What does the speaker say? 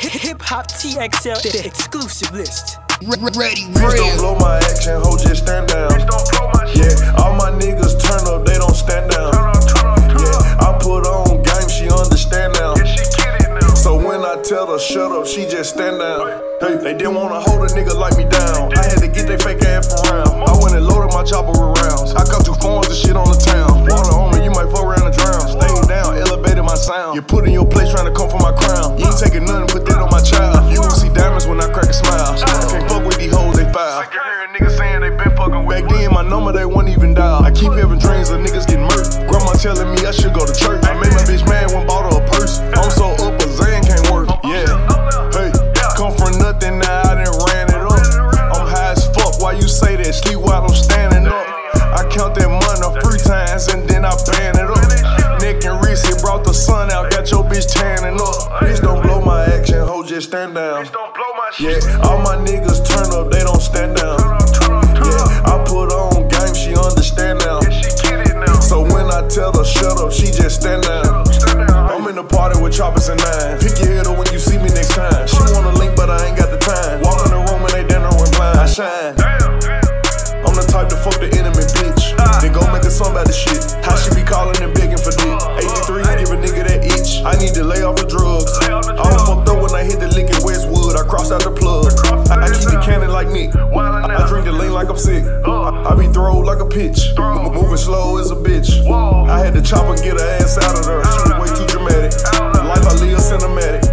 Hip Hop TXL, the exclusive list. Ready, Bitch, don't blow my action, ho, just stand down. Yeah, all my niggas turn up, they don't stand down. Yeah, I put her on game, she understand now. So when I tell her shut up, she just stand down. Hey, they didn't wanna hold a nigga like me down. I had to get they fake ass around. I went and loaded my chopper with rounds. I cut 2 phones and shit on the town. Water on me, you might fuck around and drown. Staying down, elevated my sound. You put in your place trying to come for my crown. You ain't taking nothing, put that on my child. You gon' see diamonds when I crack a smile. I can't fuck with these hoes, they foul. I can hear a nigga saying they been fucking with Back then, my number, they wouldn't even dial. I keep having dreams of niggas getting murked. Grandma telling me I should go to church. I made my bitch mad when bought her a purse. I'm so up, a Zan can't work. Yeah, hey, come from nothing, now I done ran it up. I'm high as fuck, why you say that? Sleep while I'm standing up. I count that money 3 times and then I ban it up. Nick and Reese, it brought the sun out, got your bitch tanning up. Bitch, don't blow my action, ho, just stand down. Yeah, all my niggas turn up, they don't stand down. Yeah, I put her on game, she understand now. So when I tell her shut up, she just stand down. I'm in the party with choppers and nines. Pick your head up when you see me next time. She wanna link, but I ain't got the time. Walk in the room and they dinner and blind. I shine. I'm the type to fuck the enemy, bitch. Then go make a song about the shit. How she be calling and begging for dick. 83, give a nigga that itch. I need to lay off the drugs. I was fucked up when I hit the lick in Westwood. I crossed out the plug. I keep the cannon like Nick. I drink the lean like I'm sick. I be throwed like a pitch. Moving slow as a bitch. I had to chop and get her ass out of there. She was way too dramatic. The life I live cinematic.